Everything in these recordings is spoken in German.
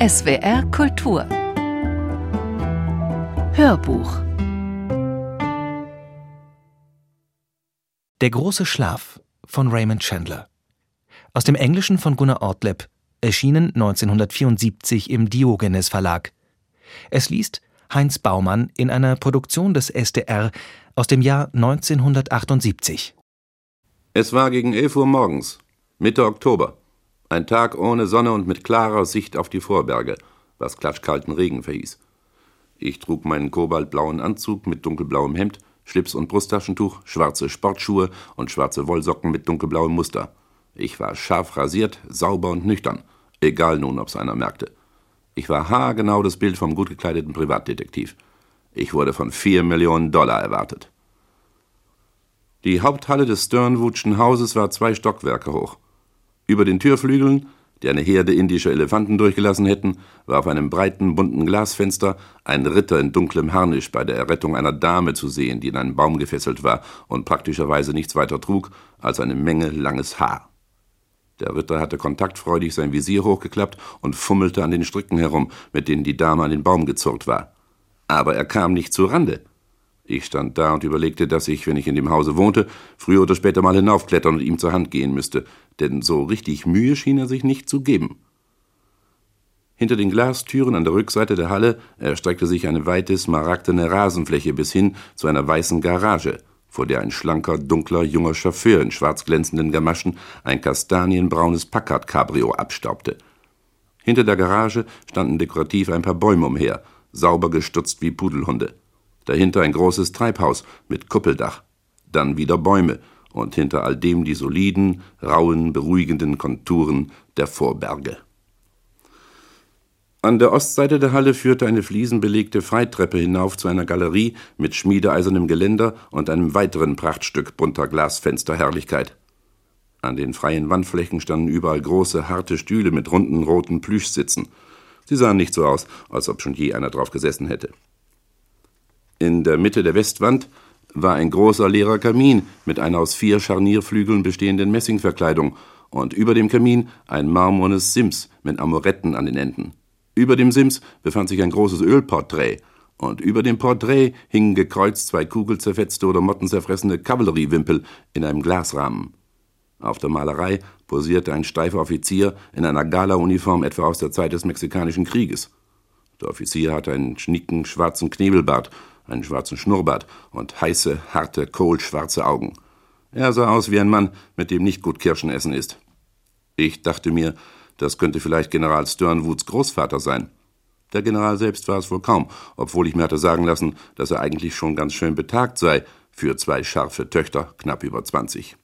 SWR Kultur Hörbuch. Der große Schlaf von Raymond Chandler. Aus dem Englischen von Gunnar Ortleb, erschienen 1974 im Diogenes Verlag. Es liest Heinz Baumann in einer Produktion des SDR aus dem Jahr 1978. Es war gegen 11 Uhr morgens, Mitte Oktober. Ein Tag ohne Sonne und mit klarer Sicht auf die Vorberge, was klatschkalten Regen verhieß. Ich trug meinen kobaltblauen Anzug mit dunkelblauem Hemd, Schlips und Brusttaschentuch, schwarze Sportschuhe und schwarze Wollsocken mit dunkelblauem Muster. Ich war scharf rasiert, sauber und nüchtern, egal nun, ob's einer merkte. Ich war haargenau das Bild vom gut gekleideten Privatdetektiv. Ich wurde von $4 Millionen erwartet. Die Haupthalle des Sternwoodschen Hauses war 2 Stockwerke hoch. Über den Türflügeln, die eine Herde indischer Elefanten durchgelassen hätten, war auf einem breiten, bunten Glasfenster ein Ritter in dunklem Harnisch bei der Errettung einer Dame zu sehen, die in einen Baum gefesselt war und praktischerweise nichts weiter trug als eine Menge langes Haar. Der Ritter hatte kontaktfreudig sein Visier hochgeklappt und fummelte an den Stricken herum, mit denen die Dame an den Baum gezurrt war. Aber er kam nicht zu Rande. Ich stand da und überlegte, dass ich, wenn ich in dem Hause wohnte, früher oder später mal hinaufklettern und ihm zur Hand gehen müsste, denn so richtig Mühe schien er sich nicht zu geben. Hinter den Glastüren an der Rückseite der Halle erstreckte sich eine weite, smaragdene Rasenfläche bis hin zu einer weißen Garage, vor der ein schlanker, dunkler, junger Chauffeur in schwarz glänzenden Gamaschen ein kastanienbraunes Packard-Cabrio abstaubte. Hinter der Garage standen dekorativ ein paar Bäume umher, sauber gestutzt wie Pudelhunde. Dahinter ein großes Treibhaus mit Kuppeldach, dann wieder Bäume und hinter all dem die soliden, rauen, beruhigenden Konturen der Vorberge. An der Ostseite der Halle führte eine fliesenbelegte Freitreppe hinauf zu einer Galerie mit schmiedeeisernem Geländer und einem weiteren Prachtstück bunter Glasfensterherrlichkeit. An den freien Wandflächen standen überall große, harte Stühle mit runden, roten Plüschsitzen. Sie sahen nicht so aus, als ob schon je einer drauf gesessen hätte. In der Mitte der Westwand war ein großer leerer Kamin mit einer aus 4 Scharnierflügeln bestehenden Messingverkleidung und über dem Kamin ein marmornes Sims mit Amoretten an den Enden. Über dem Sims befand sich ein großes Ölporträt und über dem Porträt hingen gekreuzt 2 kugelzerfetzte oder mottenzerfressene Kavalleriewimpel in einem Glasrahmen. Auf der Malerei posierte ein steifer Offizier in einer Galauniform etwa aus der Zeit des Mexikanischen Krieges. Der Offizier hatte einen schnieken, schwarzen Knebelbart, einen schwarzen Schnurrbart und heiße, harte, kohlschwarze Augen. Er sah aus wie ein Mann, mit dem nicht gut Kirschen essen ist. Ich dachte mir, das könnte vielleicht General Sternwoods Großvater sein. Der General selbst war es wohl kaum, obwohl ich mir hatte sagen lassen, dass er eigentlich schon ganz schön betagt sei für 2 scharfe Töchter, knapp über 20.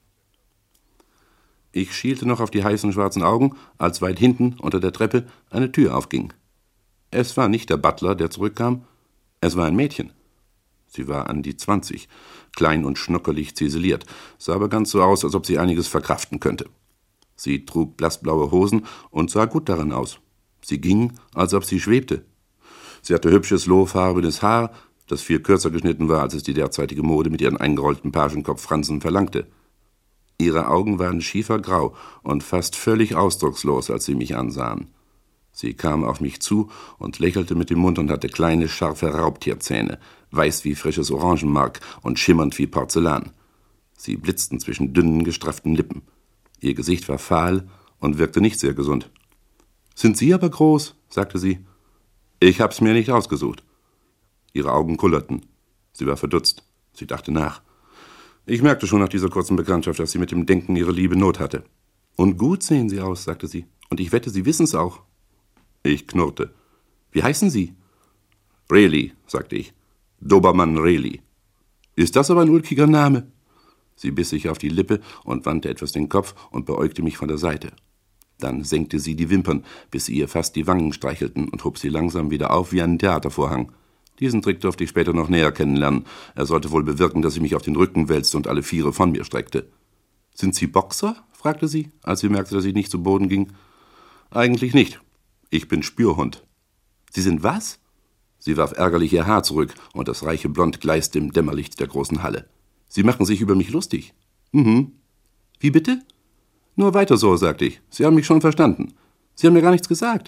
Ich schielte noch auf die heißen schwarzen Augen, als weit hinten unter der Treppe eine Tür aufging. Es war nicht der Butler, der zurückkam, es war ein Mädchen. Sie war an die 20, klein und schnuckelig ziseliert, sah aber ganz so aus, als ob sie einiges verkraften könnte. Sie trug blassblaue Hosen und sah gut darin aus. Sie ging, als ob sie schwebte. Sie hatte hübsches, lohfarbenes Haar, das viel kürzer geschnitten war, als es die derzeitige Mode mit ihren eingerollten Pagenkopffransen verlangte. Ihre Augen waren schiefergrau und fast völlig ausdruckslos, als sie mich ansahen. Sie kam auf mich zu und lächelte mit dem Mund und hatte kleine, scharfe Raubtierzähne, weiß wie frisches Orangenmark und schimmernd wie Porzellan. Sie blitzten zwischen dünnen, gestrafften Lippen. Ihr Gesicht war fahl und wirkte nicht sehr gesund. »Sind Sie aber groß?« sagte sie. »Ich hab's mir nicht ausgesucht.« Ihre Augen kullerten. Sie war verdutzt. Sie dachte nach. Ich merkte schon nach dieser kurzen Bekanntschaft, dass sie mit dem Denken ihre Liebe Not hatte. »Und gut sehen Sie aus«, sagte sie. »Und ich wette, Sie wissen's auch.« Ich knurrte. »Wie heißen Sie?« »Reilly«, sagte ich. »Dobermann Reilly.« »Ist das aber ein ulkiger Name?« Sie biss sich auf die Lippe und wandte etwas den Kopf und beäugte mich von der Seite. Dann senkte sie die Wimpern, bis sie ihr fast die Wangen streichelten und hob sie langsam wieder auf wie einen Theatervorhang. Diesen Trick durfte ich später noch näher kennenlernen. Er sollte wohl bewirken, dass ich mich auf den Rücken wälzte und alle 4 von mir streckte. »Sind Sie Boxer?« fragte sie, als sie merkte, dass ich nicht zu Boden ging. »Eigentlich nicht. Ich bin Spürhund.« »Sie sind was?« Sie warf ärgerlich ihr Haar zurück, und das reiche Blond gleißte im Dämmerlicht der großen Halle. »Sie machen sich über mich lustig.« »Mhm.« »Wie bitte?« »Nur weiter so«, sagte ich. »Sie haben mich schon verstanden. Sie haben mir gar nichts gesagt.«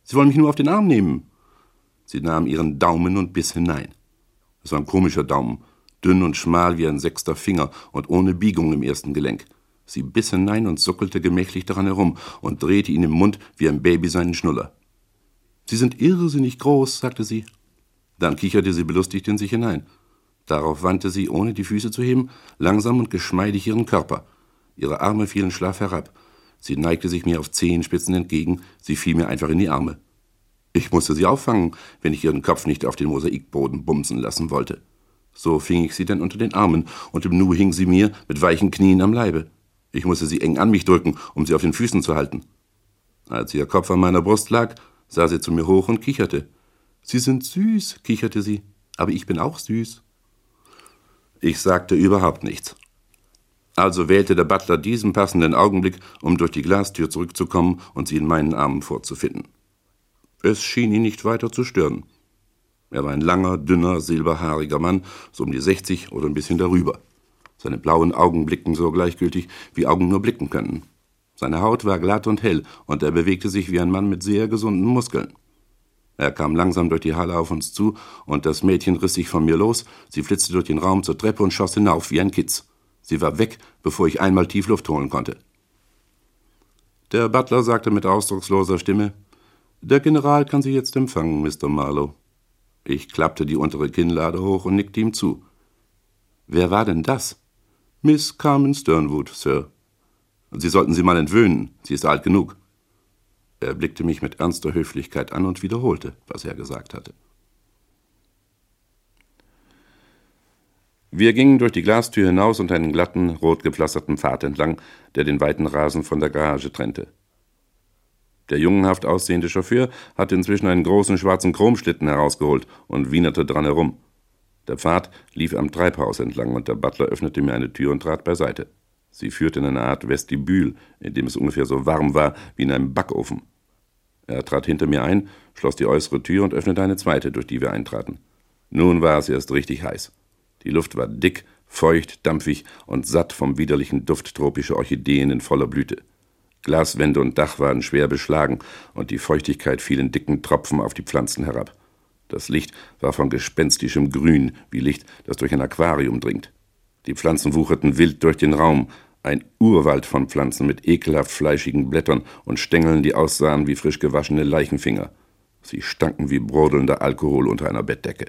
Sie wollen mich nur auf den Arm nehmen.« Sie nahm ihren Daumen und biss hinein. Es war ein komischer Daumen, dünn und schmal wie ein 6. Finger und ohne Biegung im ersten Gelenk. Sie biss hinein und suckelte gemächlich daran herum und drehte ihn im Mund wie ein Baby seinen Schnuller. »Sie sind irrsinnig groß«, sagte sie. Dann kicherte sie belustigt in sich hinein. Darauf wandte sie, ohne die Füße zu heben, langsam und geschmeidig ihren Körper. Ihre Arme fielen schlaff herab. Sie neigte sich mir auf Zehenspitzen entgegen, sie fiel mir einfach in die Arme. Ich musste sie auffangen, wenn ich ihren Kopf nicht auf den Mosaikboden bumsen lassen wollte. So fing ich sie dann unter den Armen, und im Nu hing sie mir mit weichen Knien am Leibe. Ich musste sie eng an mich drücken, um sie auf den Füßen zu halten. Als ihr Kopf an meiner Brust lag, sah sie zu mir hoch und kicherte. »Sie sind süß«, kicherte sie, »aber ich bin auch süß.« Ich sagte überhaupt nichts. Also wählte der Butler diesen passenden Augenblick, um durch die Glastür zurückzukommen und sie in meinen Armen vorzufinden. Es schien ihn nicht weiter zu stören. Er war ein langer, dünner, silberhaariger Mann, so um die 60 oder ein bisschen darüber. Seine blauen Augen blickten so gleichgültig, wie Augen nur blicken können. Seine Haut war glatt und hell, und er bewegte sich wie ein Mann mit sehr gesunden Muskeln. Er kam langsam durch die Halle auf uns zu, und das Mädchen riss sich von mir los. Sie flitzte durch den Raum zur Treppe und schoss hinauf wie ein Kitz. Sie war weg, bevor ich einmal tief Luft holen konnte. Der Butler sagte mit ausdrucksloser Stimme, »Der General kann Sie jetzt empfangen, Mr. Marlowe.« Ich klappte die untere Kinnlade hoch und nickte ihm zu. »Wer war denn das?« »Miss Carmen Sternwood, Sir. Sie sollten sie mal entwöhnen, sie ist alt genug.« Er blickte mich mit ernster Höflichkeit an und wiederholte, was er gesagt hatte. Wir gingen durch die Glastür hinaus und einen glatten, rot gepflasterten Pfad entlang, der den weiten Rasen von der Garage trennte. Der jungenhaft aussehende Chauffeur hatte inzwischen einen großen schwarzen Chromschlitten herausgeholt und wienerte dran herum. Der Pfad lief am Treibhaus entlang und der Butler öffnete mir eine Tür und trat beiseite. Sie führte in eine Art Vestibül, in dem es ungefähr so warm war wie in einem Backofen. Er trat hinter mir ein, schloss die äußere Tür und öffnete eine zweite, durch die wir eintraten. Nun war es erst richtig heiß. Die Luft war dick, feucht, dampfig und satt vom widerlichen Duft tropischer Orchideen in voller Blüte. Glaswände und Dach waren schwer beschlagen und die Feuchtigkeit fiel in dicken Tropfen auf die Pflanzen herab. Das Licht war von gespenstischem Grün, wie Licht, das durch ein Aquarium dringt. Die Pflanzen wucherten wild durch den Raum, ein Urwald von Pflanzen mit ekelhaft fleischigen Blättern und Stängeln, die aussahen wie frisch gewaschene Leichenfinger. Sie stanken wie brodelnder Alkohol unter einer Bettdecke.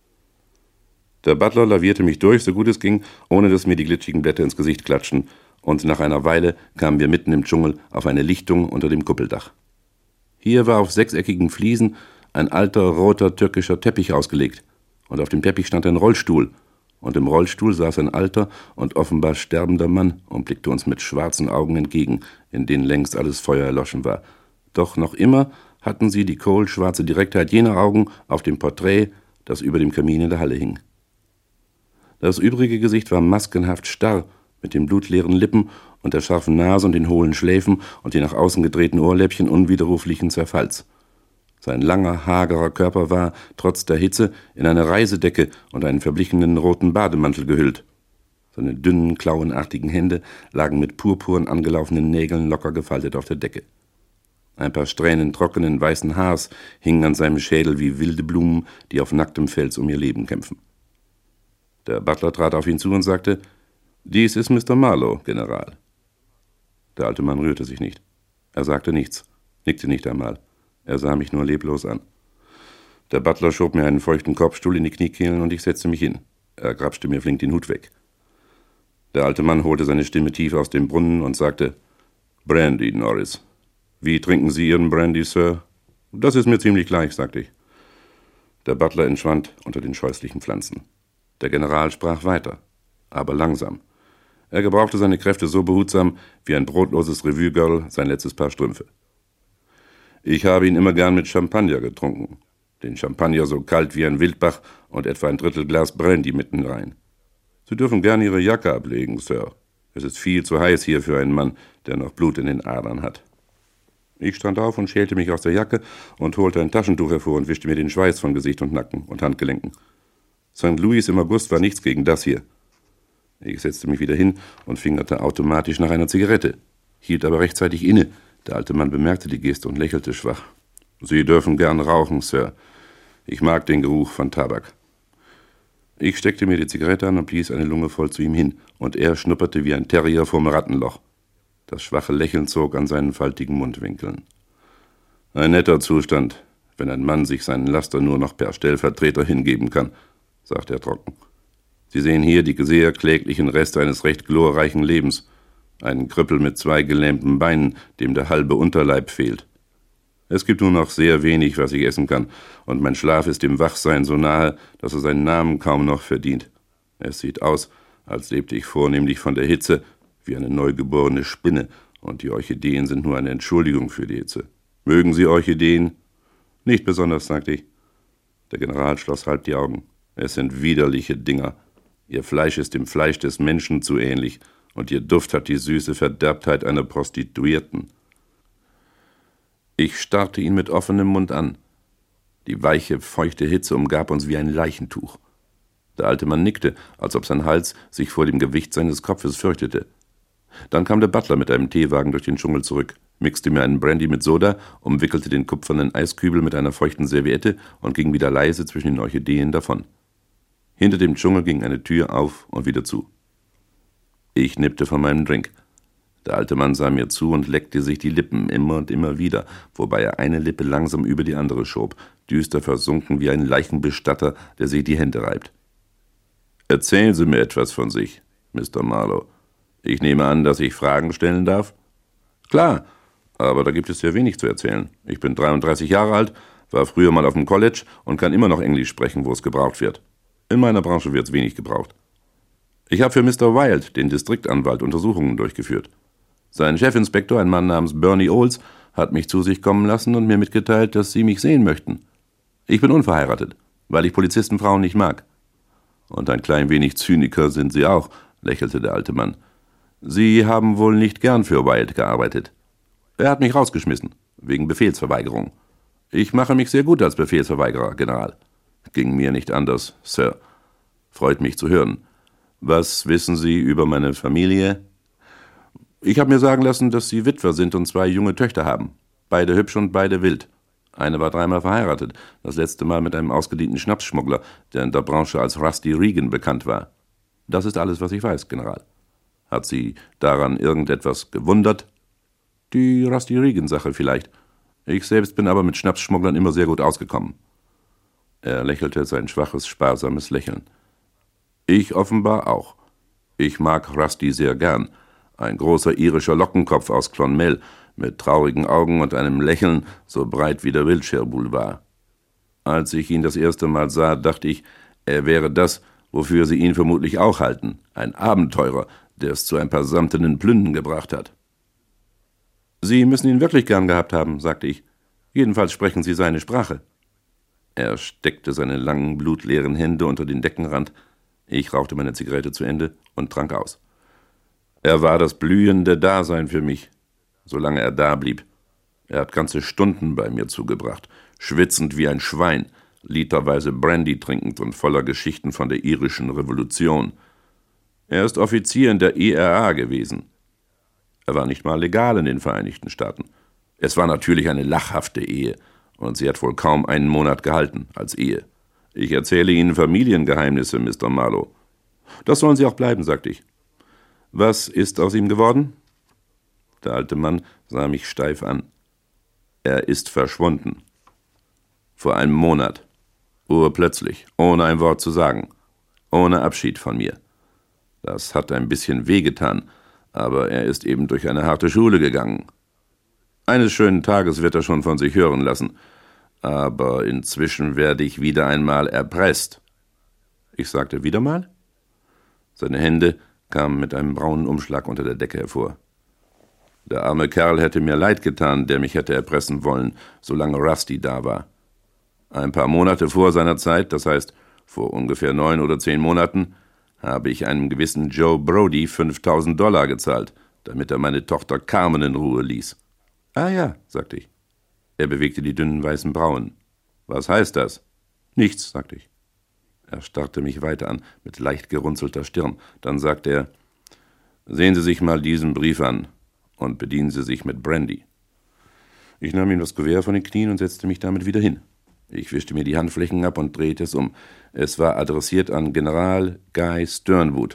Der Butler lavierte mich durch, so gut es ging, ohne dass mir die glitschigen Blätter ins Gesicht klatschten, und nach einer Weile kamen wir mitten im Dschungel auf eine Lichtung unter dem Kuppeldach. Hier war auf 6-eckigen Fliesen ein alter, roter, türkischer Teppich ausgelegt, und auf dem Teppich stand ein Rollstuhl, und im Rollstuhl saß ein alter und offenbar sterbender Mann und blickte uns mit schwarzen Augen entgegen, in denen längst alles Feuer erloschen war. Doch noch immer hatten sie die kohlschwarze Direktheit jener Augen auf dem Porträt, das über dem Kamin in der Halle hing. Das übrige Gesicht war maskenhaft starr, mit den blutleeren Lippen und der scharfen Nase und den hohlen Schläfen und den nach außen gedrehten Ohrläppchen unwiderruflichen Zerfalls. Sein langer, hagerer Körper war, trotz der Hitze, in eine Reisedecke und einen verblichenen roten Bademantel gehüllt. Seine dünnen, klauenartigen Hände lagen mit purpurn angelaufenen Nägeln locker gefaltet auf der Decke. Ein paar Strähnen trockenen, weißen Haars hingen an seinem Schädel wie wilde Blumen, die auf nacktem Fels um ihr Leben kämpfen. Der Butler trat auf ihn zu und sagte, »Dies ist Mr. Marlowe, General.« Der alte Mann rührte sich nicht. Er sagte nichts, nickte nicht einmal. Er sah mich nur leblos an. Der Butler schob mir einen feuchten Korbstuhl in die Kniekehlen und ich setzte mich hin. Er grapschte mir flink den Hut weg. Der alte Mann holte seine Stimme tief aus dem Brunnen und sagte, »Brandy, Norris. Wie trinken Sie Ihren Brandy, Sir?« »Das ist mir ziemlich gleich«, sagte ich. Der Butler entschwand unter den scheußlichen Pflanzen. Der General sprach weiter, aber langsam. Er gebrauchte seine Kräfte so behutsam wie ein brotloses Revue-Girl sein letztes Paar Strümpfe. »Ich habe ihn immer gern mit Champagner getrunken. Den Champagner so kalt wie ein Wildbach und etwa ein Drittel Glas Brandy mitten rein. Sie dürfen gern Ihre Jacke ablegen, Sir. Es ist viel zu heiß hier für einen Mann, der noch Blut in den Adern hat.« Ich stand auf und schälte mich aus der Jacke und holte ein Taschentuch hervor und wischte mir den Schweiß von Gesicht und Nacken und Handgelenken. St. Louis im August war nichts gegen das hier. Ich setzte mich wieder hin und fingerte automatisch nach einer Zigarette, hielt aber rechtzeitig inne. Der alte Mann bemerkte die Geste und lächelte schwach. »Sie dürfen gern rauchen, Sir. Ich mag den Geruch von Tabak.« Ich steckte mir die Zigarette an und blies eine Lunge voll zu ihm hin, und er schnupperte wie ein Terrier vorm Rattenloch. Das schwache Lächeln zog an seinen faltigen Mundwinkeln. »Ein netter Zustand, wenn ein Mann sich seinen Laster nur noch per Stellvertreter hingeben kann«, sagte er trocken. »Sie sehen hier die sehr kläglichen Reste eines recht glorreichen Lebens. Einen Krüppel mit 2 gelähmten Beinen, dem der halbe Unterleib fehlt. Es gibt nur noch sehr wenig, was ich essen kann, und mein Schlaf ist dem Wachsein so nahe, dass er seinen Namen kaum noch verdient. Es sieht aus, als lebte ich vornehmlich von der Hitze, wie eine neugeborene Spinne, und die Orchideen sind nur eine Entschuldigung für die Hitze. Mögen Sie Orchideen?« »Nicht besonders«, sagte ich. Der General schloss halb die Augen. »Es sind widerliche Dinger. Ihr Fleisch ist dem Fleisch des Menschen zu ähnlich, und ihr Duft hat die süße Verderbtheit einer Prostituierten.« Ich starrte ihn mit offenem Mund an. Die weiche, feuchte Hitze umgab uns wie ein Leichentuch. Der alte Mann nickte, als ob sein Hals sich vor dem Gewicht seines Kopfes fürchtete. Dann kam der Butler mit einem Teewagen durch den Dschungel zurück, mixte mir einen Brandy mit Soda, umwickelte den kupfernen Eiskübel mit einer feuchten Serviette und ging wieder leise zwischen den Orchideen davon. Hinter dem Dschungel ging eine Tür auf und wieder zu. Ich nippte von meinem Drink. Der alte Mann sah mir zu und leckte sich die Lippen immer und immer wieder, wobei er eine Lippe langsam über die andere schob, düster versunken wie ein Leichenbestatter, der sich die Hände reibt. »Erzählen Sie mir etwas von sich, Mr. Marlowe. Ich nehme an, dass ich Fragen stellen darf?« »Klar, aber da gibt es sehr wenig zu erzählen. Ich bin 33 Jahre alt, war früher mal auf dem College und kann immer noch Englisch sprechen, wo es gebraucht wird. In meiner Branche wird es wenig gebraucht. Ich habe für Mr. Wilde, den Distriktanwalt, Untersuchungen durchgeführt. Sein Chefinspektor, ein Mann namens Bernie Olds, hat mich zu sich kommen lassen und mir mitgeteilt, dass Sie mich sehen möchten. Ich bin unverheiratet, weil ich Polizistenfrauen nicht mag.« »Und ein klein wenig Zyniker sind Sie auch«, lächelte der alte Mann. »Sie haben wohl nicht gern für Wilde gearbeitet.« »Er hat mich rausgeschmissen, wegen Befehlsverweigerung. Ich mache mich sehr gut als Befehlsverweigerer, General.« »Ging mir nicht anders, Sir. Freut mich zu hören. Was wissen Sie über meine Familie?« »Ich habe mir sagen lassen, dass Sie Witwer sind und 2 junge Töchter haben. Beide hübsch und beide wild. Eine war 3-mal verheiratet, das letzte Mal mit einem ausgedienten Schnapsschmuggler, der in der Branche als Rusty Regan bekannt war. Das ist alles, was ich weiß, General. Hat Sie daran irgendetwas gewundert?« »Die Rusty Regan-Sache vielleicht. Ich selbst bin aber mit Schnapsschmugglern immer sehr gut ausgekommen.« Er lächelte sein schwaches, sparsames Lächeln. »Ich offenbar auch. Ich mag Rusty sehr gern. Ein großer irischer Lockenkopf aus Clonmel, mit traurigen Augen und einem Lächeln so breit wie der Wiltshire Boulevard. Als ich ihn das erste Mal sah, dachte ich, er wäre das, wofür Sie ihn vermutlich auch halten, ein Abenteurer, der es zu ein paar samtenen Plünden gebracht hat.« »Sie müssen ihn wirklich gern gehabt haben«, sagte ich. »Jedenfalls sprechen Sie seine Sprache.« Er steckte seine langen, blutleeren Hände unter den Deckenrand. Ich rauchte meine Zigarette zu Ende und trank aus. Er war das blühende Dasein für mich, solange er da blieb. Er hat ganze Stunden bei mir zugebracht, schwitzend wie ein Schwein, literweise Brandy trinkend und voller Geschichten von der irischen Revolution. Er ist Offizier in der IRA gewesen. Er war nicht mal legal in den Vereinigten Staaten. Es war natürlich eine lachhafte Ehe, und sie hat wohl kaum einen Monat gehalten als Ehe. Ich erzähle Ihnen Familiengeheimnisse, Mr. Marlowe. Das sollen Sie auch bleiben, sagte ich. Was ist aus ihm geworden? Der alte Mann sah mich steif an. Er ist verschwunden. Vor einem Monat. Urplötzlich, ohne ein Wort zu sagen. Ohne Abschied von mir. Das hat ein bisschen wehgetan, aber er ist eben durch eine harte Schule gegangen. Eines schönen Tages wird er schon von sich hören lassen. Aber inzwischen werde ich wieder einmal erpresst. Ich sagte, wieder mal? Seine Hände kamen mit einem braunen Umschlag unter der Decke hervor. Der arme Kerl hätte mir leid getan, der mich hätte erpressen wollen, solange Rusty da war. Ein paar Monate vor seiner Zeit, das heißt vor ungefähr 9 oder 10 Monaten, habe ich einem gewissen Joe Brody $5.000 gezahlt, damit er meine Tochter Carmen in Ruhe ließ. »Ah ja«, sagte ich. Er bewegte die dünnen weißen Brauen. »Was heißt das?« »Nichts«, sagte ich. Er starrte mich weiter an, mit leicht gerunzelter Stirn. Dann sagte er, »Sehen Sie sich mal diesen Brief an und bedienen Sie sich mit Brandy.« Ich nahm ihm das Gewehr von den Knien und setzte mich damit wieder hin. Ich wischte mir die Handflächen ab und drehte es um. Es war adressiert an General Guy Sternwood,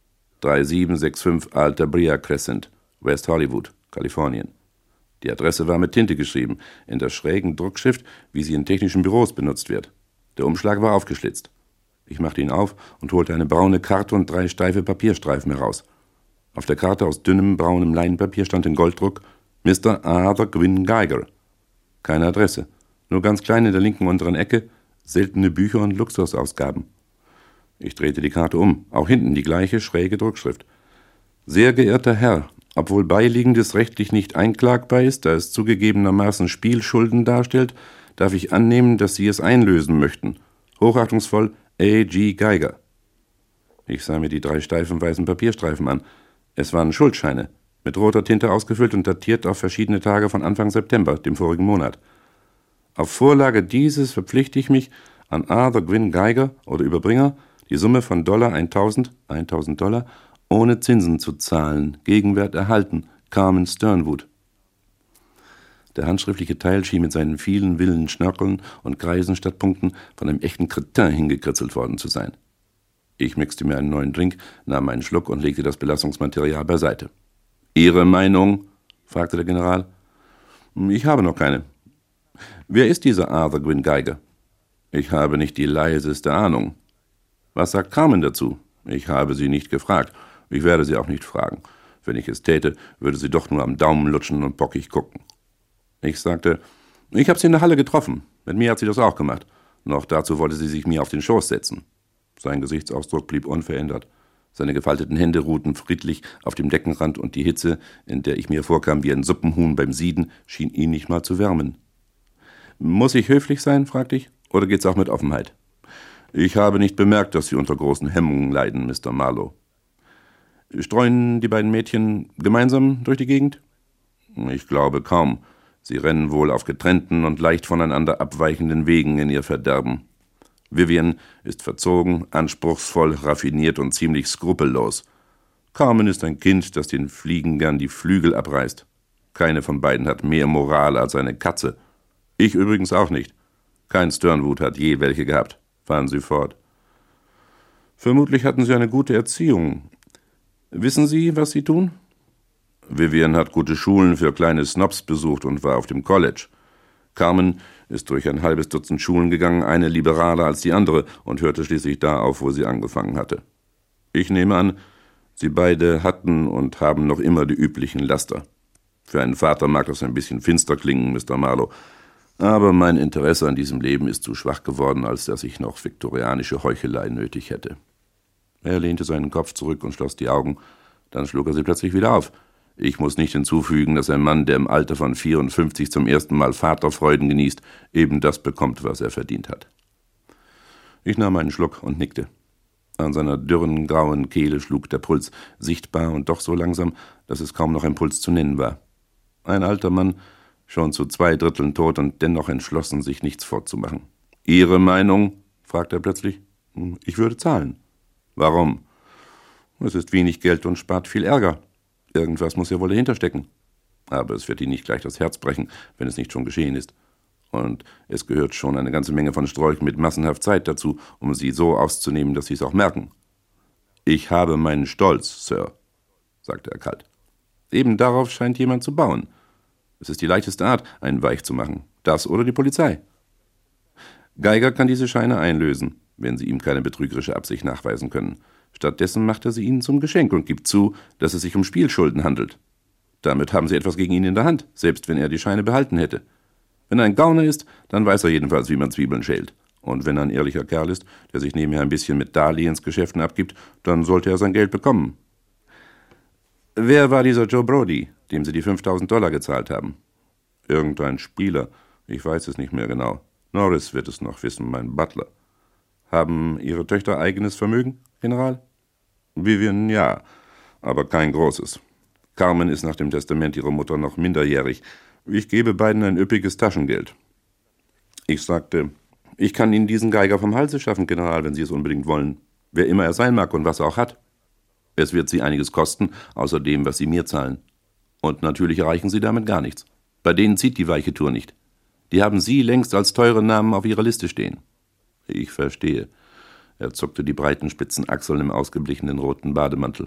3765 Alta Bria Crescent, West Hollywood, Kalifornien. Die Adresse war mit Tinte geschrieben, in der schrägen Druckschrift, wie sie in technischen Büros benutzt wird. Der Umschlag war aufgeschlitzt. Ich machte ihn auf und holte eine braune Karte und 3 steife Papierstreifen heraus. Auf der Karte aus dünnem, braunem Leinenpapier stand in Golddruck Mr. Arthur Gwynne Geiger. Keine Adresse, nur ganz klein in der linken unteren Ecke seltene Bücher und Luxusausgaben. Ich drehte die Karte um, auch hinten die gleiche schräge Druckschrift. Sehr geehrter Herr, obwohl Beiliegendes rechtlich nicht einklagbar ist, da es zugegebenermaßen Spielschulden darstellt, darf ich annehmen, dass Sie es einlösen möchten. Hochachtungsvoll, A.G. Geiger. Ich sah mir die 3 steifen weißen Papierstreifen an. Es waren Schuldscheine, mit roter Tinte ausgefüllt und datiert auf verschiedene Tage von Anfang September, dem vorigen Monat. Auf Vorlage dieses verpflichte ich mich, an Arthur Gwynne Geiger oder Überbringer die Summe von $1.000 ohne Zinsen zu zahlen, Gegenwert erhalten, Carmen Sternwood. Der handschriftliche Teil schien mit seinen vielen wilden Schnörkeln und Kreisen statt Punkten von einem echten Kretin hingekritzelt worden zu sein. Ich mixte mir einen neuen Drink, nahm einen Schluck und legte das Belastungsmaterial beiseite. »Ihre Meinung?« fragte der General. »Ich habe noch keine.« »Wer ist dieser Arthur Gwynne Geiger?« »Ich habe nicht die leiseste Ahnung.« »Was sagt Carmen dazu?« »Ich habe sie nicht gefragt. Ich werde sie auch nicht fragen. Wenn ich es täte, würde sie doch nur am Daumen lutschen und bockig gucken.« Ich sagte, »Ich habe sie in der Halle getroffen. Mit mir hat sie das auch gemacht. Noch dazu wollte sie sich mir auf den Schoß setzen.« Sein Gesichtsausdruck blieb unverändert. Seine gefalteten Hände ruhten friedlich auf dem Deckenrand und die Hitze, in der ich mir vorkam wie ein Suppenhuhn beim Sieden, schien ihn nicht mal zu wärmen. »Muss ich höflich sein?« fragte ich. »Oder geht's auch mit Offenheit?« »Ich habe nicht bemerkt, dass Sie unter großen Hemmungen leiden, Mr. Marlowe.« »Streuen die beiden Mädchen gemeinsam durch die Gegend?« »Ich glaube kaum. Sie rennen wohl auf getrennten und leicht voneinander abweichenden Wegen in ihr Verderben. Vivian ist verzogen, anspruchsvoll, raffiniert und ziemlich skrupellos. Carmen ist ein Kind, das den Fliegen gern die Flügel abreißt. Keine von beiden hat mehr Moral als eine Katze. Ich übrigens auch nicht. Kein Sternwood hat je welche gehabt. Fahren Sie fort.« »Vermutlich hatten Sie eine gute Erziehung. Wissen Sie, was Sie tun?« »Vivian hat gute Schulen für kleine Snobs besucht und war auf dem College. Carmen ist durch ein halbes Dutzend Schulen gegangen, eine liberaler als die andere, und hörte schließlich da auf, wo sie angefangen hatte. Ich nehme an, sie beide hatten und haben noch immer die üblichen Laster. Für einen Vater mag das ein bisschen finster klingen, Mr. Marlowe, aber mein Interesse an diesem Leben ist zu schwach geworden, als dass ich noch viktorianische Heuchelei nötig hätte.« Er lehnte seinen Kopf zurück und schloss die Augen. Dann schlug er sie plötzlich wieder auf. Ich muss nicht hinzufügen, dass ein Mann, der im Alter von 54 zum ersten Mal Vaterfreuden genießt, eben das bekommt, was er verdient hat. Ich nahm einen Schluck und nickte. An seiner dürren, grauen Kehle schlug der Puls, sichtbar und doch so langsam, dass es kaum noch ein Puls zu nennen war. Ein alter Mann, schon zu 2/3 tot und dennoch entschlossen, sich nichts vorzumachen. »Ihre Meinung?« fragte er plötzlich. »Ich würde zahlen.« »Warum?« »Es ist wenig Geld und spart viel Ärger. Irgendwas muss ja wohl dahinter stecken. Aber es wird Ihnen nicht gleich das Herz brechen, wenn es nicht schon geschehen ist. Und es gehört schon eine ganze Menge von Sträuchen mit massenhaft Zeit dazu, um sie so auszunehmen, dass Sie es auch merken.« »Ich habe meinen Stolz, Sir«, sagte er kalt. »Eben darauf scheint jemand zu bauen. Es ist die leichteste Art, einen weich zu machen. Das oder die Polizei. Geiger kann diese Scheine einlösen, wenn Sie ihm keine betrügerische Absicht nachweisen können. Stattdessen macht er sie Ihnen zum Geschenk und gibt zu, dass es sich um Spielschulden handelt. Damit haben Sie etwas gegen ihn in der Hand, selbst wenn er die Scheine behalten hätte. Wenn er ein Gauner ist, dann weiß er jedenfalls, wie man Zwiebeln schält. Und wenn er ein ehrlicher Kerl ist, der sich nebenher ein bisschen mit Darlehensgeschäften abgibt, dann sollte er sein Geld bekommen.« »Wer war dieser Joe Brody, dem Sie die $5.000 gezahlt haben?« »Irgendein Spieler. Ich weiß es nicht mehr genau. Norris wird es noch wissen, mein Butler.« »Haben Ihre Töchter eigenes Vermögen, General?« »Vivian, ja, aber kein großes. Carmen ist nach dem Testament ihrer Mutter noch minderjährig. Ich gebe beiden ein üppiges Taschengeld.« Ich sagte, »Ich kann Ihnen diesen Geiger vom Halse schaffen, General, wenn Sie es unbedingt wollen. Wer immer er sein mag und was er auch hat. Es wird Sie einiges kosten, außer dem, was Sie mir zahlen. Und natürlich erreichen Sie damit gar nichts. Bei denen zieht die weiche Tour nicht. Die haben Sie längst als teuren Namen auf ihrer Liste stehen. Ich verstehe. Er zuckte die breiten, spitzen Achseln im ausgeblichenen roten Bademantel.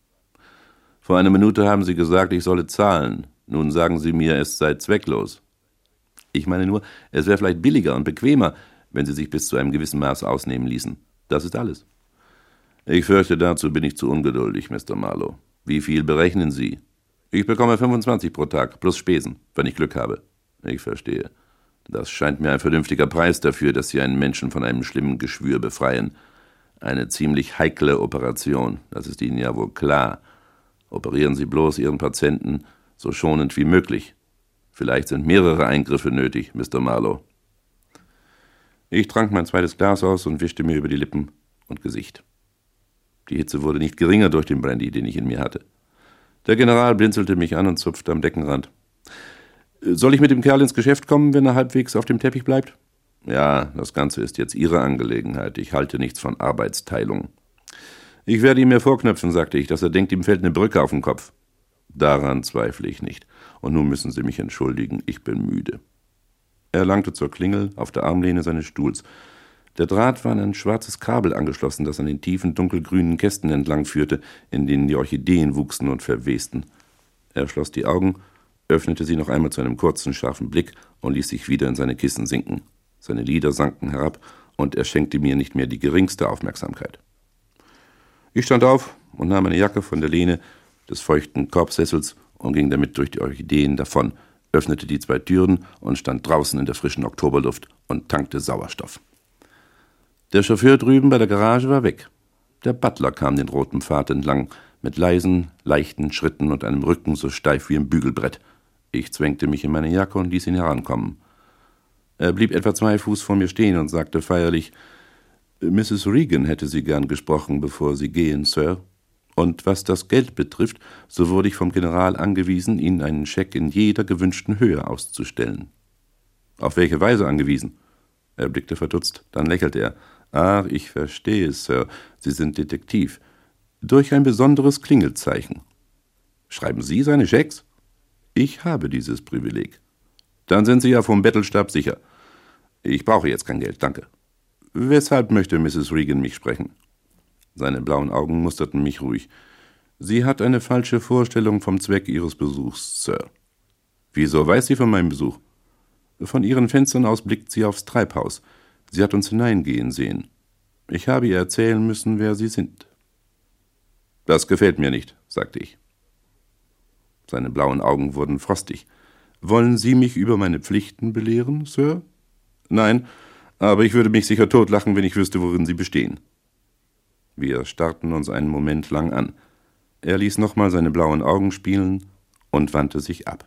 Vor einer Minute haben Sie gesagt, ich solle zahlen. Nun sagen Sie mir, es sei zwecklos. Ich meine nur, es wäre vielleicht billiger und bequemer, wenn Sie sich bis zu einem gewissen Maß ausnehmen ließen. Das ist alles. Ich fürchte, dazu bin ich zu ungeduldig, Mr. Marlowe. Wie viel berechnen Sie? Ich bekomme 25 pro Tag, plus Spesen, wenn ich Glück habe. Ich verstehe. Das scheint mir ein vernünftiger Preis dafür, dass Sie einen Menschen von einem schlimmen Geschwür befreien. Eine ziemlich heikle Operation, das ist Ihnen ja wohl klar. Operieren Sie bloß Ihren Patienten so schonend wie möglich. Vielleicht sind mehrere Eingriffe nötig, Mr. Marlowe. Ich trank mein zweites Glas aus und wischte mir über die Lippen und Gesicht. Die Hitze wurde nicht geringer durch den Brandy, den ich in mir hatte. Der General blinzelte mich an und zupfte am Deckenrand. »Soll ich mit dem Kerl ins Geschäft kommen, wenn er halbwegs auf dem Teppich bleibt?« »Ja, das Ganze ist jetzt Ihre Angelegenheit. Ich halte nichts von Arbeitsteilung.« »Ich werde ihm mehr vorknöpfen«, sagte ich, »dass er denkt, ihm fällt eine Brücke auf den Kopf.« »Daran zweifle ich nicht. Und nun müssen Sie mich entschuldigen, ich bin müde.« Er langte zur Klingel auf der Armlehne seines Stuhls. Der Draht war an ein schwarzes Kabel angeschlossen, das an den tiefen, dunkelgrünen Kästen entlang führte, in denen die Orchideen wuchsen und verwesten. Er schloss die Augen, öffnete sie noch einmal zu einem kurzen, scharfen Blick und ließ sich wieder in seine Kissen sinken. Seine Lider sanken herab, und er schenkte mir nicht mehr die geringste Aufmerksamkeit. Ich stand auf und nahm eine Jacke von der Lehne des feuchten Korbsessels und ging damit durch die Orchideen davon, öffnete die 2 Türen und stand draußen in der frischen Oktoberluft und tankte Sauerstoff. Der Chauffeur drüben bei der Garage war weg. Der Butler kam den roten Pfad entlang, mit leisen, leichten Schritten und einem Rücken so steif wie ein Bügelbrett. Ich zwängte mich in meine Jacke und ließ ihn herankommen. Er blieb etwa 2 Fuß vor mir stehen und sagte feierlich, »Mrs. Regan hätte Sie gern gesprochen, bevor Sie gehen, Sir. Und was das Geld betrifft, so wurde ich vom General angewiesen, Ihnen einen Scheck in jeder gewünschten Höhe auszustellen.« »Auf welche Weise angewiesen?« Er blickte verdutzt, dann lächelte er. »Ach, ich verstehe, Sir. Sie sind Detektiv. Durch ein besonderes Klingelzeichen.« »Schreiben Sie seine Schecks?« »Ich habe dieses Privileg.« »Dann sind Sie ja vom Bettelstab sicher. Ich brauche jetzt kein Geld, danke.« »Weshalb möchte Mrs. Regan mich sprechen?« Seine blauen Augen musterten mich ruhig. »Sie hat eine falsche Vorstellung vom Zweck Ihres Besuchs, Sir.« »Wieso weiß sie von meinem Besuch?« »Von Ihren Fenstern aus blickt sie aufs Treibhaus. Sie hat uns hineingehen sehen. Ich habe ihr erzählen müssen, wer Sie sind.« »Das gefällt mir nicht«, sagte ich. Seine blauen Augen wurden frostig. »Wollen Sie mich über meine Pflichten belehren, Sir?« »Nein, aber ich würde mich sicher totlachen, wenn ich wüsste, worin sie bestehen.« Wir starrten uns einen Moment lang an. Er ließ nochmal seine blauen Augen spielen und wandte sich ab.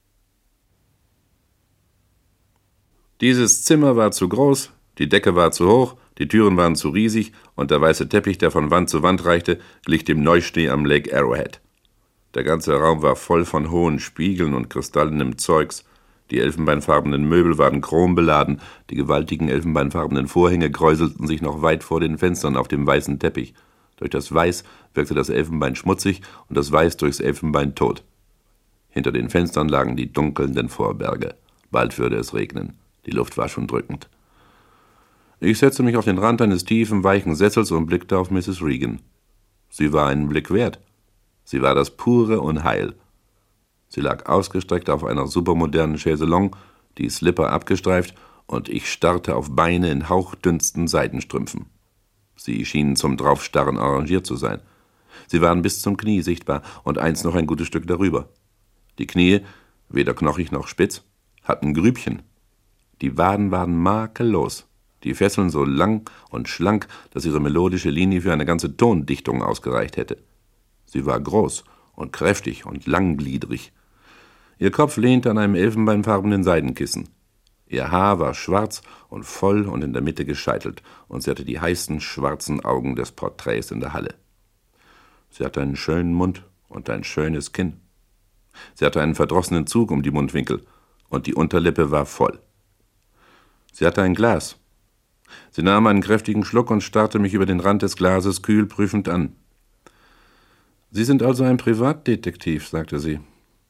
Dieses Zimmer war zu groß, die Decke war zu hoch, die Türen waren zu riesig und der weiße Teppich, der von Wand zu Wand reichte, glich dem Neuschnee am Lake Arrowhead. Der ganze Raum war voll von hohen Spiegeln und kristallenem Zeugs. Die elfenbeinfarbenen Möbel waren chrombeladen, die gewaltigen elfenbeinfarbenen Vorhänge kräuselten sich noch weit vor den Fenstern auf dem weißen Teppich. Durch das Weiß wirkte das Elfenbein schmutzig und das Weiß durchs Elfenbein tot. Hinter den Fenstern lagen die dunkelnden Vorberge. Bald würde es regnen. Die Luft war schon drückend. Ich setzte mich auf den Rand eines tiefen, weichen Sessels und blickte auf Mrs. Regan. Sie war einen Blick wert. Sie war das pure Unheil. Sie lag ausgestreckt auf einer supermodernen Chaiselongue, die Slipper abgestreift, und ich starrte auf Beine in hauchdünnsten Seidenstrümpfen. Sie schienen zum Draufstarren arrangiert zu sein. Sie waren bis zum Knie sichtbar und eins noch ein gutes Stück darüber. Die Knie, weder knochig noch spitz, hatten Grübchen. Die Waden waren makellos, die Fesseln so lang und schlank, dass ihre melodische Linie für eine ganze Tondichtung ausgereicht hätte. Sie war groß und kräftig und langgliedrig. Ihr Kopf lehnte an einem elfenbeinfarbenen Seidenkissen. Ihr Haar war schwarz und voll und in der Mitte gescheitelt, und sie hatte die heißen, schwarzen Augen des Porträts in der Halle. Sie hatte einen schönen Mund und ein schönes Kinn. Sie hatte einen verdrossenen Zug um die Mundwinkel, und die Unterlippe war voll. Sie hatte ein Glas. Sie nahm einen kräftigen Schluck und starrte mich über den Rand des Glases kühl prüfend an. »Sie sind also ein Privatdetektiv«, sagte sie.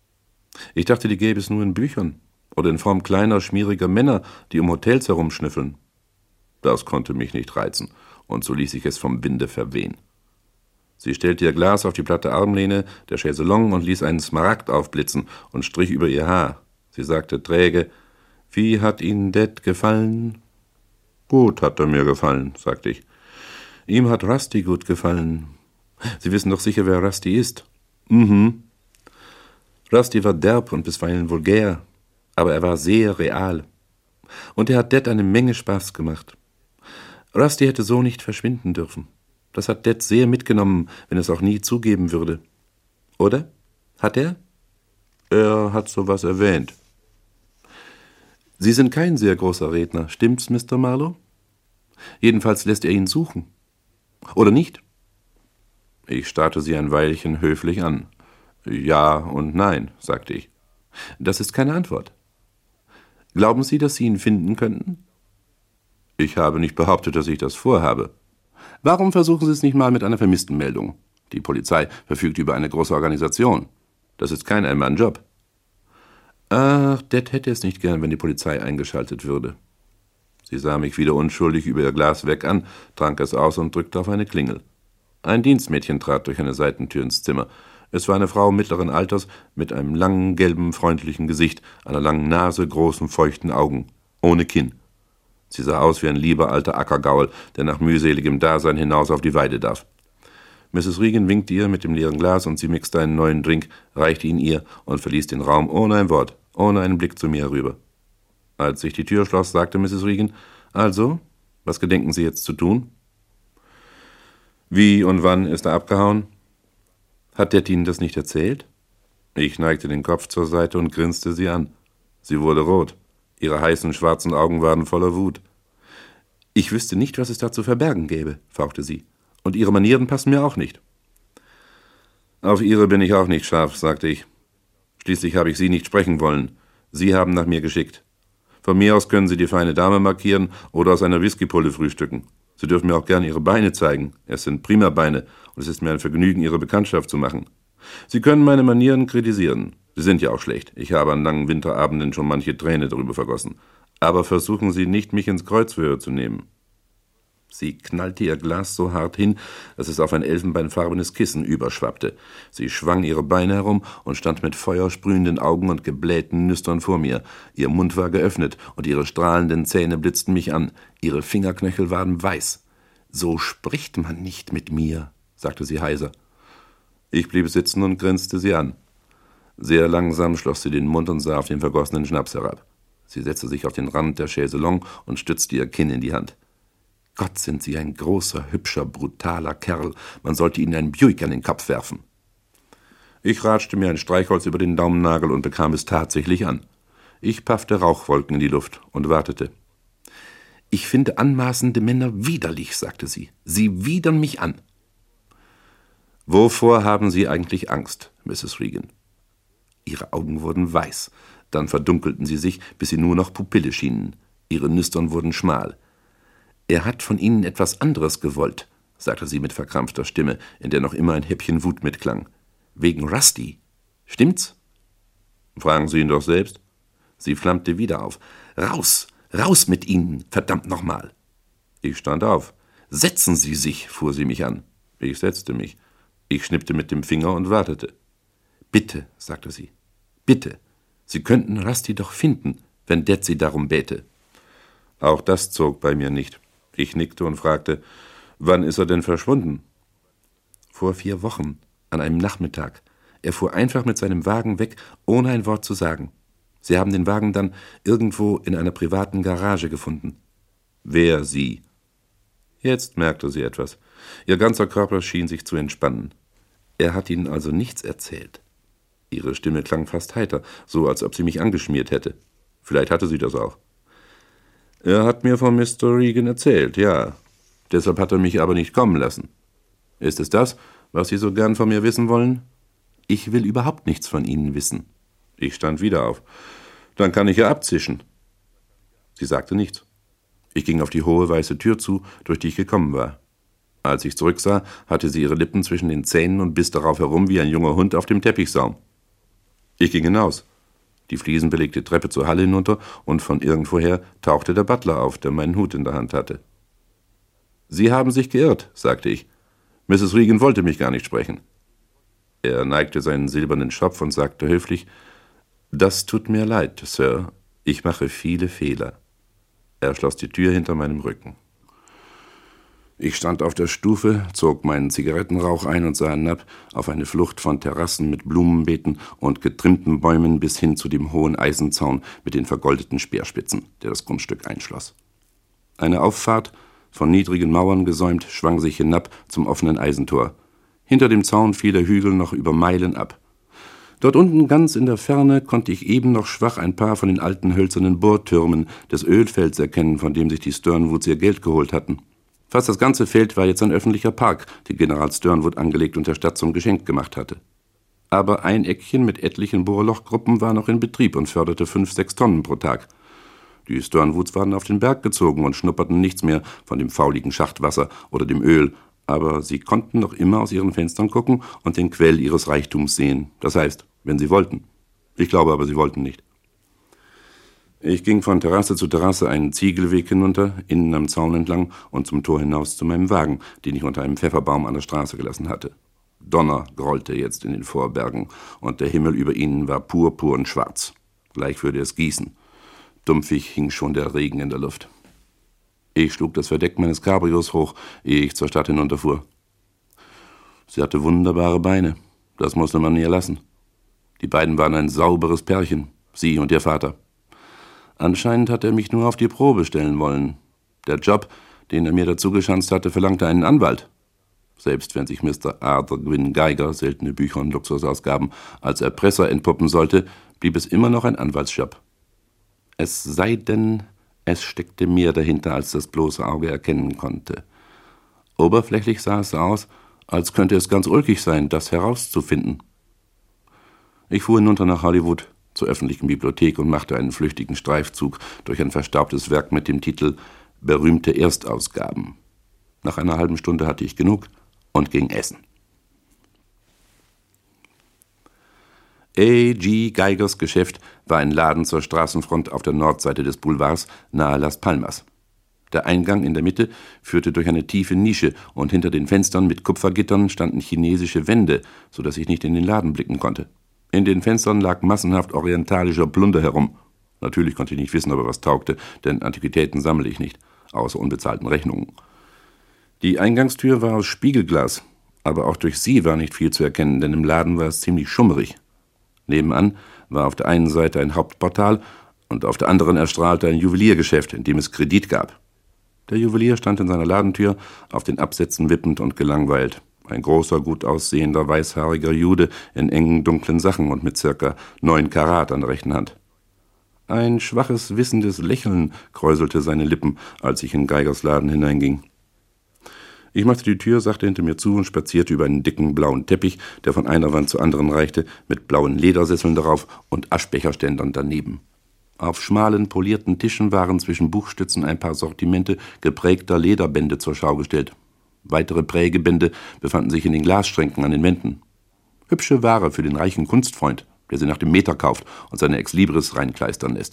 Ich dachte, die gäbe es nur in Büchern oder in Form kleiner, schmieriger Männer, die um Hotels herumschnüffeln. Das konnte mich nicht reizen, und so ließ ich es vom Winde verwehen. Sie stellte ihr Glas auf die platte Armlehne der Chaiselongue und ließ einen Smaragd aufblitzen und strich über ihr Haar. Sie sagte träge, »Wie hat Ihnen det gefallen?« »Gut hat er mir gefallen«, sagte ich. »Ihm hat Rusty gut gefallen. Sie wissen doch sicher, wer Rusty ist.« »Mhm.« Rusty war derb und bisweilen vulgär, aber er war sehr real. Und er hat det eine Menge Spaß gemacht. Rusty hätte so nicht verschwinden dürfen. Das hat det sehr mitgenommen, wenn es auch nie zugeben würde. Oder? Hat er? Er hat sowas erwähnt. Sie sind kein sehr großer Redner, stimmt's, Mr. Marlowe? Jedenfalls lässt er ihn suchen. Oder nicht? Ich starrte sie ein Weilchen höflich an. Ja und nein, sagte ich. Das ist keine Antwort. Glauben Sie, dass Sie ihn finden könnten? Ich habe nicht behauptet, dass ich das vorhabe. Warum versuchen Sie es nicht mal mit einer Vermisstenmeldung? Die Polizei verfügt über eine große Organisation. Das ist kein Ein-Mann-Job. Ach, det hätte es nicht gern, wenn die Polizei eingeschaltet würde. Sie sah mich wieder unschuldig über ihr Glas weg an, trank es aus und drückte auf eine Klingel. Ein Dienstmädchen trat durch eine Seitentür ins Zimmer. Es war eine Frau mittleren Alters mit einem langen, gelben, freundlichen Gesicht, einer langen Nase, großen, feuchten Augen, ohne Kinn. Sie sah aus wie ein lieber alter Ackergaul, der nach mühseligem Dasein hinaus auf die Weide darf. Mrs. Regan winkte ihr mit dem leeren Glas und sie mixte einen neuen Drink, reichte ihn ihr und verließ den Raum ohne ein Wort, ohne einen Blick zu mir herüber. Als sich die Tür schloss, sagte Mrs. Regan, »Also, was gedenken Sie jetzt zu tun?« »Wie und wann ist er abgehauen?« »Hat det Ihnen das nicht erzählt?« Ich neigte den Kopf zur Seite und grinste sie an. Sie wurde rot. Ihre heißen, schwarzen Augen waren voller Wut. »Ich wüsste nicht, was es da zu verbergen gäbe«, fauchte sie. »Und Ihre Manieren passen mir auch nicht.« »Auf Ihre bin ich auch nicht scharf«, sagte ich. »Schließlich habe ich Sie nicht sprechen wollen. Sie haben nach mir geschickt. Von mir aus können Sie die feine Dame markieren oder aus einer Whiskypulle frühstücken. Sie dürfen mir auch gern Ihre Beine zeigen. Es sind prima Beine und es ist mir ein Vergnügen, Ihre Bekanntschaft zu machen. Sie können meine Manieren kritisieren. Sie sind ja auch schlecht. Ich habe an langen Winterabenden schon manche Träne darüber vergossen. Aber versuchen Sie nicht, mich ins Kreuzverhör zu nehmen.« Sie knallte ihr Glas so hart hin, dass es auf ein elfenbeinfarbenes Kissen überschwappte. Sie schwang ihre Beine herum und stand mit feuersprühenden Augen und geblähten Nüstern vor mir. Ihr Mund war geöffnet und ihre strahlenden Zähne blitzten mich an. Ihre Fingerknöchel waren weiß. »So spricht man nicht mit mir«, sagte sie heiser. Ich blieb sitzen und grinste sie an. Sehr langsam schloss sie den Mund und sah auf den vergossenen Schnaps herab. Sie setzte sich auf den Rand der Chaiselongue und stützte ihr Kinn in die Hand. »Gott, sind Sie ein großer, hübscher, brutaler Kerl. Man sollte Ihnen einen Buick an den Kopf werfen.« Ich ratschte mir ein Streichholz über den Daumennagel und bekam es tatsächlich an. Ich paffte Rauchwolken in die Luft und wartete. »Ich finde anmaßende Männer widerlich«, sagte sie. »Sie widern mich an.« »Wovor haben Sie eigentlich Angst, Mrs. Regan?« Ihre Augen wurden weiß, dann verdunkelten sie sich, bis sie nur noch Pupille schienen. Ihre Nüstern wurden schmal. »Er hat von Ihnen etwas anderes gewollt«, sagte sie mit verkrampfter Stimme, in der noch immer ein Häppchen Wut mitklang. »Wegen Rusty. Stimmt's?« »Fragen Sie ihn doch selbst.« Sie flammte wieder auf. »Raus! Raus mit Ihnen! Verdammt nochmal!« Ich stand auf. »Setzen Sie sich«, fuhr sie mich an. Ich setzte mich. Ich schnippte mit dem Finger und wartete. »Bitte«, sagte sie. »Bitte. Sie könnten Rusty doch finden, wenn det Sie darum bäte.« Auch das zog bei mir nicht. Ich nickte und fragte, »Wann ist er denn verschwunden?« »Vor 4 Wochen, an einem Nachmittag. Er fuhr einfach mit seinem Wagen weg, ohne ein Wort zu sagen. Sie haben den Wagen dann irgendwo in einer privaten Garage gefunden.« »Wer Sie?« Jetzt merkte sie etwas. Ihr ganzer Körper schien sich zu entspannen. »Er hat Ihnen also nichts erzählt?« Ihre Stimme klang fast heiter, so als ob sie mich angeschmiert hätte. Vielleicht hatte sie das auch. »Er hat mir von Mr. Regan erzählt, ja. Deshalb hat er mich aber nicht kommen lassen. Ist es das, was Sie so gern von mir wissen wollen?« »Ich will überhaupt nichts von Ihnen wissen.« Ich stand wieder auf. »Dann kann ich ja abzischen.« Sie sagte nichts. Ich ging auf die hohe weiße Tür zu, durch die ich gekommen war. Als ich zurücksah, hatte sie ihre Lippen zwischen den Zähnen und biss darauf herum wie ein junger Hund auf dem Teppichsaum. Ich ging hinaus. Die fliesenbelegte Treppe zur Halle hinunter und von irgendwoher tauchte der Butler auf, der meinen Hut in der Hand hatte. »Sie haben sich geirrt«, sagte ich. »Mrs. Regan wollte mich gar nicht sprechen.« Er neigte seinen silbernen Schopf und sagte höflich, »Das tut mir leid, Sir. Ich mache viele Fehler.« Er schloss die Tür hinter meinem Rücken. Ich stand auf der Stufe, zog meinen Zigarettenrauch ein und sah hinab auf eine Flucht von Terrassen mit Blumenbeeten und getrimmten Bäumen bis hin zu dem hohen Eisenzaun mit den vergoldeten Speerspitzen, der das Grundstück einschloss. Eine Auffahrt, von niedrigen Mauern gesäumt, schwang sich hinab zum offenen Eisentor. Hinter dem Zaun fiel der Hügel noch über Meilen ab. Dort unten ganz in der Ferne konnte ich eben noch schwach ein paar von den alten hölzernen Bohrtürmen des Ölfelds erkennen, von dem sich die Sternwoods ihr Geld geholt hatten. Fast das ganze Feld war jetzt ein öffentlicher Park, den General Sternwood angelegt und der Stadt zum Geschenk gemacht hatte. Aber ein Eckchen mit etlichen Bohrlochgruppen war noch in Betrieb und förderte 5-6 Tonnen pro Tag. Die Sternwoods waren auf den Berg gezogen und schnupperten nichts mehr von dem fauligen Schachtwasser oder dem Öl, aber sie konnten noch immer aus ihren Fenstern gucken und den Quell ihres Reichtums sehen. Das heißt, wenn sie wollten. Ich glaube aber, sie wollten nicht. Ich ging von Terrasse zu Terrasse einen Ziegelweg hinunter, innen am Zaun entlang und zum Tor hinaus zu meinem Wagen, den ich unter einem Pfefferbaum an der Straße gelassen hatte. Donner grollte jetzt in den Vorbergen, und der Himmel über ihnen war purpurn schwarz. Gleich würde es gießen. Dumpfig hing schon der Regen in der Luft. Ich schlug das Verdeck meines Cabrios hoch, ehe ich zur Stadt hinunterfuhr. Sie hatte wunderbare Beine, das musste man ihr lassen. Die beiden waren ein sauberes Pärchen, sie und ihr Vater. Anscheinend hatte er mich nur auf die Probe stellen wollen. Der Job, den er mir dazu geschanzt hatte, verlangte einen Anwalt. Selbst wenn sich Mr. Arthur Gwynne Geiger, seltene Bücher und Luxusausgaben, als Erpresser entpuppen sollte, blieb es immer noch ein Anwaltsjob. Es sei denn, es steckte mehr dahinter, als das bloße Auge erkennen konnte. Oberflächlich sah es aus, als könnte es ganz ulkig sein, das herauszufinden. Ich fuhr hinunter nach Hollywood, zur öffentlichen Bibliothek, und machte einen flüchtigen Streifzug durch ein verstaubtes Werk mit dem Titel »Berühmte Erstausgaben«. Nach einer halben Stunde hatte ich genug und ging essen. A.G. Geigers Geschäft war ein Laden zur Straßenfront auf der Nordseite des Boulevards nahe Las Palmas. Der Eingang in der Mitte führte durch eine tiefe Nische, und hinter den Fenstern mit Kupfergittern standen chinesische Wände, so dass ich nicht in den Laden blicken konnte. In den Fenstern lag massenhaft orientalischer Plunder herum. Natürlich konnte ich nicht wissen, ob er was taugte, denn Antiquitäten sammle ich nicht, außer unbezahlten Rechnungen. Die Eingangstür war aus Spiegelglas, aber auch durch sie war nicht viel zu erkennen, denn im Laden war es ziemlich schummerig. Nebenan war auf der einen Seite ein Hauptportal und auf der anderen erstrahlte ein Juweliergeschäft, in dem es Kredit gab. Der Juwelier stand in seiner Ladentür, auf den Absätzen wippend und gelangweilt. Ein großer, gut aussehender, weißhaariger Jude in engen, dunklen Sachen und mit circa 9 Karat an der rechten Hand. Ein schwaches, wissendes Lächeln kräuselte seine Lippen, als ich in Geigers Laden hineinging. Ich machte die Tür sachte hinter mir zu und spazierte über einen dicken, blauen Teppich, der von einer Wand zur anderen reichte, mit blauen Ledersesseln darauf und Aschbecherständern daneben. Auf schmalen, polierten Tischen waren zwischen Buchstützen ein paar Sortimente geprägter Lederbände zur Schau gestellt. Weitere Prägebände befanden sich in den Glasschränken an den Wänden. Hübsche Ware für den reichen Kunstfreund, der sie nach dem Meter kauft und seine Exlibris reinkleistern lässt.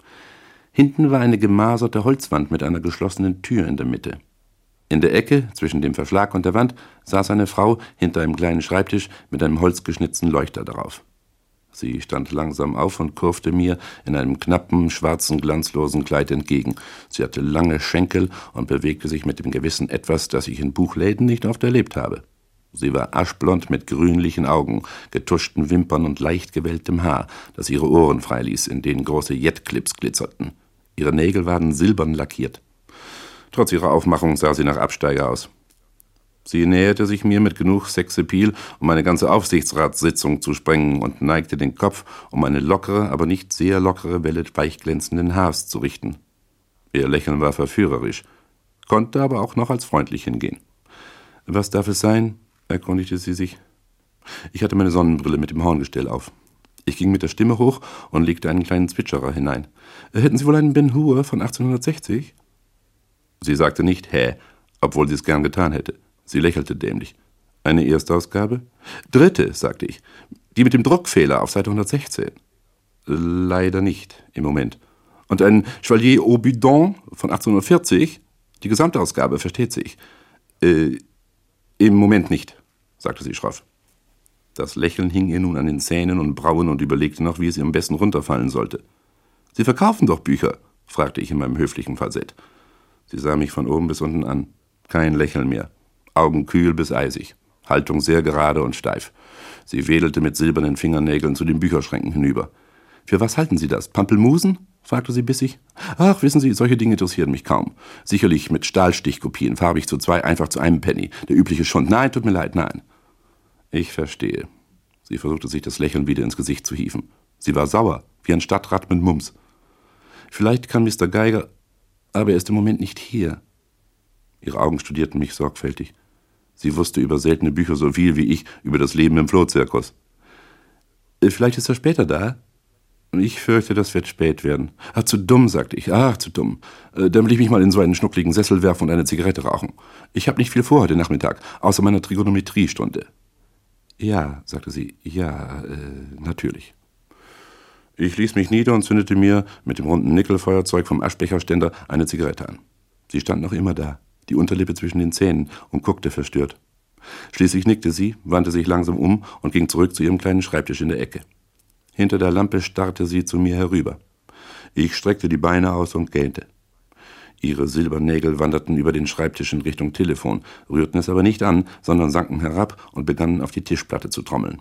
Hinten war eine gemaserte Holzwand mit einer geschlossenen Tür in der Mitte. In der Ecke, zwischen dem Verschlag und der Wand, saß eine Frau hinter einem kleinen Schreibtisch mit einem holzgeschnitzten Leuchter darauf. Sie stand langsam auf und kurfte mir in einem knappen, schwarzen, glanzlosen Kleid entgegen. Sie hatte lange Schenkel und bewegte sich mit dem gewissen Etwas, das ich in Buchläden nicht oft erlebt habe. Sie war aschblond mit grünlichen Augen, getuschten Wimpern und leicht gewelltem Haar, das ihre Ohren freiließ, in denen große Jetclips glitzerten. Ihre Nägel waren silbern lackiert. Trotz ihrer Aufmachung sah sie nach Absteiger aus. Sie näherte sich mir mit genug Sexappeal, um eine ganze Aufsichtsratssitzung zu sprengen, und neigte den Kopf, um eine lockere, aber nicht sehr lockere Welle weichglänzenden Haars zu richten. Ihr Lächeln war verführerisch, konnte aber auch noch als freundlich hingehen. »Was darf es sein?« erkundigte sie sich. Ich hatte meine Sonnenbrille mit dem Horngestell auf. Ich ging mit der Stimme hoch und legte einen kleinen Zwitscherer hinein. »Hätten Sie wohl einen Ben Hur von 1860?« Sie sagte nicht »hä«, obwohl sie es gern getan hätte. Sie lächelte dämlich. »Eine Erstausgabe?« »Dritte«, sagte ich. Die mit dem Druckfehler auf Seite 116. Leider nicht, im Moment. Und ein Chevalier au Budon von 1840, die Gesamtausgabe, versteht sich. Im Moment nicht, sagte sie schroff. Das Lächeln hing ihr nun an den Zähnen und Brauen und überlegte noch, wie es ihr am besten runterfallen sollte. »Sie verkaufen doch Bücher?« fragte ich in meinem höflichen Falsett. Sie sah mich von oben bis unten an. Kein Lächeln mehr. Augen kühl bis eisig. Haltung sehr gerade und steif. Sie wedelte mit silbernen Fingernägeln zu den Bücherschränken hinüber. »Für was halten Sie das? Pampelmusen?« fragte sie bissig. »Ach, wissen Sie, solche Dinge interessieren mich kaum. Sicherlich mit Stahlstichkopien, farbig zu 2, einfach zu einem Penny. Der übliche Schund. Nein, tut mir leid, nein.« Ich verstehe. Sie versuchte sich das Lächeln wieder ins Gesicht zu hieven. Sie war sauer, wie ein Stadtrat mit Mumps. »Vielleicht kann Mr. Geiger, aber er ist im Moment nicht hier.« Ihre Augen studierten mich sorgfältig. Sie wusste über seltene Bücher so viel wie ich über das Leben im Flohzirkus. »Vielleicht ist er später da?« »Ich fürchte, das wird spät werden.« »Ach, zu dumm«, sagte ich. »Ach, zu dumm. Dann will ich mich mal in so einen schnuckligen Sessel werfen und eine Zigarette rauchen. Ich habe nicht viel vor heute Nachmittag, außer meiner Trigonometriestunde.« »Ja«, sagte sie, »ja, natürlich.« Ich ließ mich nieder und zündete mir mit dem runden Nickelfeuerzeug vom Aschbecherständer eine Zigarette an. Sie stand noch immer da, die Unterlippe zwischen den Zähnen, und guckte verstört. Schließlich nickte sie, wandte sich langsam um und ging zurück zu ihrem kleinen Schreibtisch in der Ecke. Hinter der Lampe starrte sie zu mir herüber. Ich streckte die Beine aus und gähnte. Ihre Silbernägel wanderten über den Schreibtisch in Richtung Telefon, rührten es aber nicht an, sondern sanken herab und begannen auf die Tischplatte zu trommeln.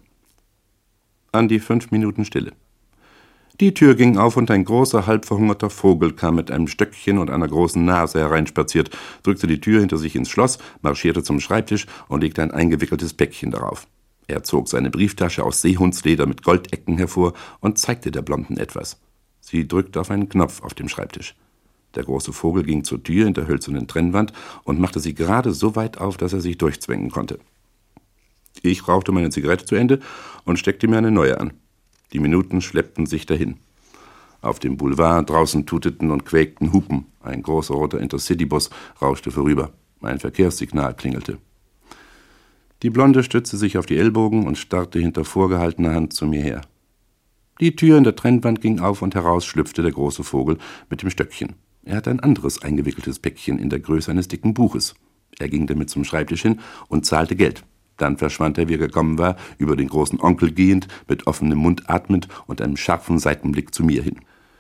An die 5 Minuten Stille. Die Tür ging auf und ein großer, halbverhungerter Vogel kam mit einem Stöckchen und einer großen Nase hereinspaziert, drückte die Tür hinter sich ins Schloss, marschierte zum Schreibtisch und legte ein eingewickeltes Päckchen darauf. Er zog seine Brieftasche aus Seehundsleder mit Goldecken hervor und zeigte der Blonden etwas. Sie drückte auf einen Knopf auf dem Schreibtisch. Der große Vogel ging zur Tür in der hölzernen Trennwand und machte sie gerade so weit auf, dass er sich durchzwängen konnte. Ich rauchte meine Zigarette zu Ende und steckte mir eine neue an. Die Minuten schleppten sich dahin. Auf dem Boulevard draußen tuteten und quäkten Hupen. Ein großer roter Intercity-Bus rauschte vorüber. Ein Verkehrssignal klingelte. Die Blonde stützte sich auf die Ellbogen und starrte hinter vorgehaltener Hand zu mir her. Die Tür in der Trennwand ging auf und heraus schlüpfte der große Vogel mit dem Stöckchen. Er hatte ein anderes eingewickeltes Päckchen in der Größe eines dicken Buches. Er ging damit zum Schreibtisch hin und zahlte Geld. Dann verschwand er, wie er gekommen war, über den großen Onkel gehend, mit offenem Mund atmend und einem scharfen Seitenblick zu mir hin.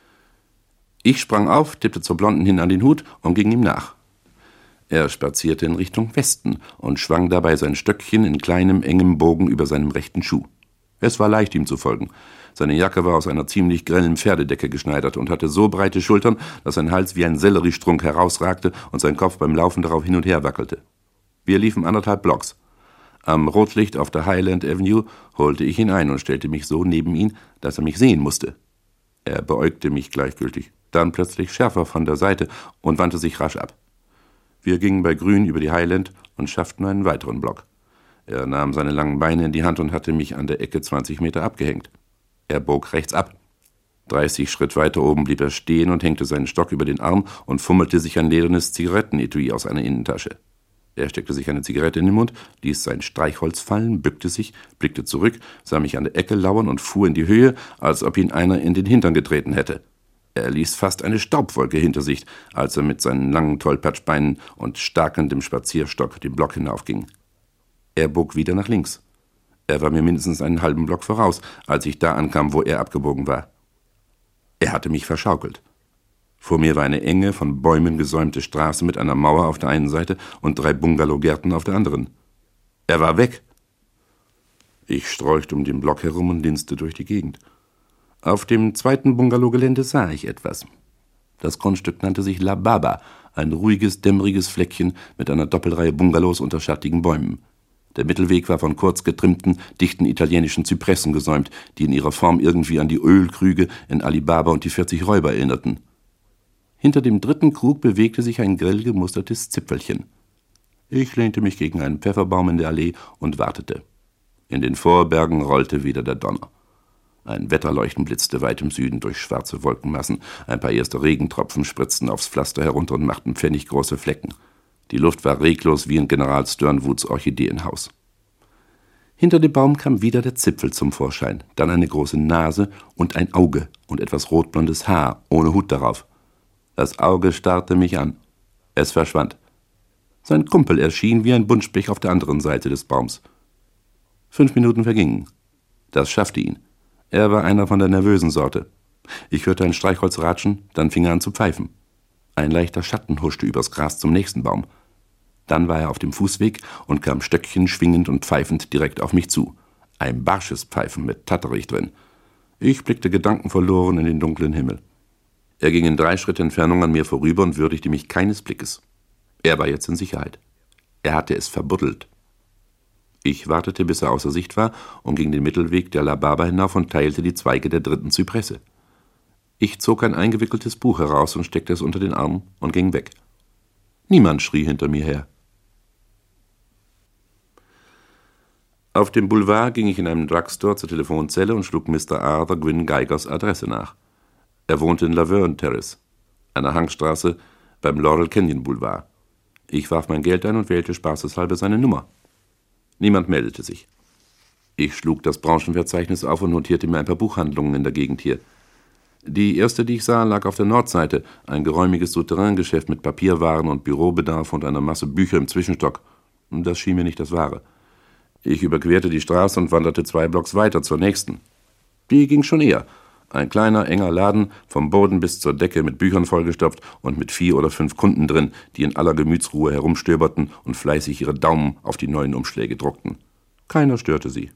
Ich sprang auf, tippte zur Blonden hin an den Hut und ging ihm nach. Er spazierte in Richtung Westen und schwang dabei sein Stöckchen in kleinem, engem Bogen über seinem rechten Schuh. Es war leicht, ihm zu folgen. Seine Jacke war aus einer ziemlich grellen Pferdedecke geschneidert und hatte so breite Schultern, dass sein Hals wie ein Selleriestrunk herausragte und sein Kopf beim Laufen darauf hin und her wackelte. Wir liefen 1,5 Blocks. Am Rotlicht auf der Highland Avenue holte ich ihn ein und stellte mich so neben ihn, dass er mich sehen musste. Er beäugte mich gleichgültig, dann plötzlich schärfer von der Seite und wandte sich rasch ab. Wir gingen bei Grün über die Highland und schafften einen weiteren Block. Er nahm seine langen Beine in die Hand und hatte mich an der Ecke 20 Meter abgehängt. Er bog rechts ab. 30 Schritt weiter oben blieb er stehen und hängte seinen Stock über den Arm und fummelte sich ein ledernes Zigarettenetui aus einer Innentasche. Er steckte sich eine Zigarette in den Mund, ließ sein Streichholz fallen, bückte sich, blickte zurück, sah mich an der Ecke lauern und fuhr in die Höhe, als ob ihn einer in den Hintern getreten hätte. Er ließ fast eine Staubwolke hinter sich, als er mit seinen langen Tollpatschbeinen und starkendem Spazierstock den Block hinaufging. Er bog wieder nach links. Er war mir mindestens einen halben Block voraus, als ich da ankam, wo er abgebogen war. Er hatte mich verschaukelt. Vor mir war eine enge, von Bäumen gesäumte Straße mit einer Mauer auf der einen Seite und 3 Bungalowgärten auf der anderen. Er war weg. Ich strolchte um den Block herum und linste durch die Gegend. Auf dem 2. Bungalowgelände sah ich etwas. Das Grundstück nannte sich La Baba, ein ruhiges, dämmeriges Fleckchen mit einer Doppelreihe Bungalows unter schattigen Bäumen. Der Mittelweg war von kurz getrimmten, dichten italienischen Zypressen gesäumt, die in ihrer Form irgendwie an die Ölkrüge in Ali Baba und die 40 Räuber erinnerten. Hinter dem 3. Krug bewegte sich ein grell gemustertes Zipfelchen. Ich lehnte mich gegen einen Pfefferbaum in der Allee und wartete. In den Vorbergen rollte wieder der Donner. Ein Wetterleuchten blitzte weit im Süden durch schwarze Wolkenmassen. Ein paar erste Regentropfen spritzten aufs Pflaster herunter und machten pfenniggroße Flecken. Die Luft war reglos wie in General Sternwoods Orchideenhaus. Hinter dem Baum kam wieder der Zipfel zum Vorschein, dann eine große Nase und ein Auge und etwas rotblondes Haar, ohne Hut darauf. Das Auge starrte mich an. Es verschwand. Sein Kumpel erschien wie ein Buntspecht auf der anderen Seite des Baums. 5 Minuten vergingen. Das schaffte ihn. Er war einer von der nervösen Sorte. Ich hörte ein Streichholz ratschen, dann fing er an zu pfeifen. Ein leichter Schatten huschte übers Gras zum nächsten Baum. Dann war er auf dem Fußweg und kam Stöckchen schwingend und pfeifend direkt auf mich zu. Ein barsches Pfeifen mit Tatterich drin. Ich blickte gedankenverloren in den dunklen Himmel. Er ging in 3 Schritt Entfernung an mir vorüber und würdigte mich keines Blickes. Er war jetzt in Sicherheit. Er hatte es verbuddelt. Ich wartete, bis er außer Sicht war, und ging den Mittelweg der La Barba hinauf und teilte die Zweige der 3. Zypresse. Ich zog ein eingewickeltes Buch heraus und steckte es unter den Arm und ging weg. Niemand schrie hinter mir her. Auf dem Boulevard ging ich in einem Drugstore zur Telefonzelle und schlug Mr. Arthur Gwynne Geigers Adresse nach. Er wohnte in Laverne Terrace, einer Hangstraße beim Laurel Canyon Boulevard. Ich warf mein Geld ein und wählte spaßeshalber seine Nummer. Niemand meldete sich. Ich schlug das Branchenverzeichnis auf und notierte mir ein paar Buchhandlungen in der Gegend hier. Die erste, die ich sah, lag auf der Nordseite, ein geräumiges Souterrain-Geschäft mit Papierwaren und Bürobedarf und einer Masse Bücher im Zwischenstock. Das schien mir nicht das Wahre. Ich überquerte die Straße und wanderte 2 Blocks weiter zur nächsten. Die ging schon eher. Ein kleiner, enger Laden, vom Boden bis zur Decke mit Büchern vollgestopft und mit 4 oder 5 Kunden drin, die in aller Gemütsruhe herumstöberten und fleißig ihre Daumen auf die neuen Umschläge druckten. Keiner störte sie.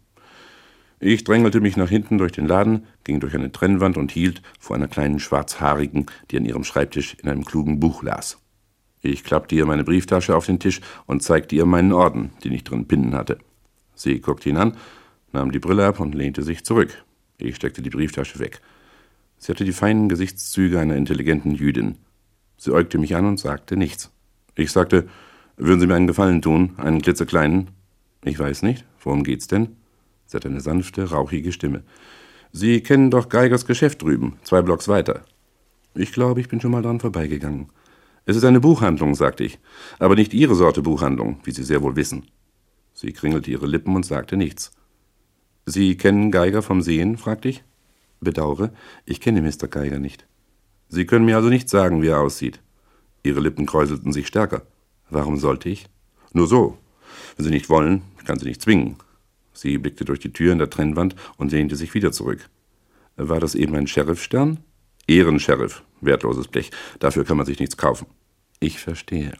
Ich drängelte mich nach hinten durch den Laden, ging durch eine Trennwand und hielt vor einer kleinen Schwarzhaarigen, die an ihrem Schreibtisch in einem klugen Buch las. Ich klappte ihr meine Brieftasche auf den Tisch und zeigte ihr meinen Orden, den ich drin pinnen hatte. Sie guckte ihn an, nahm die Brille ab und lehnte sich zurück. Ich steckte die Brieftasche weg. Sie hatte die feinen Gesichtszüge einer intelligenten Jüdin. Sie äugte mich an und sagte nichts. Ich sagte, würden Sie mir einen Gefallen tun, einen klitzekleinen? Ich weiß nicht, worum geht's denn? Sie hat eine sanfte, rauchige Stimme. Sie kennen doch Geigers Geschäft drüben, 2 Blocks weiter. Ich glaube, ich bin schon mal dran vorbeigegangen. Es ist eine Buchhandlung, sagte ich, aber nicht Ihre Sorte Buchhandlung, wie Sie sehr wohl wissen. Sie kringelte ihre Lippen und sagte nichts. »Sie kennen Geiger vom Sehen?« fragte ich. »Bedauere, ich kenne Mr. Geiger nicht.« »Sie können mir also nicht sagen, wie er aussieht?« Ihre Lippen kräuselten sich stärker. »Warum sollte ich?« »Nur so. Wenn Sie nicht wollen, ich kann Sie nicht zwingen.« Sie blickte durch die Tür in der Trennwand und lehnte sich wieder zurück. »War das eben ein Sheriffstern?« »Ehrensheriff, wertloses Blech. Dafür kann man sich nichts kaufen.« »Ich verstehe.«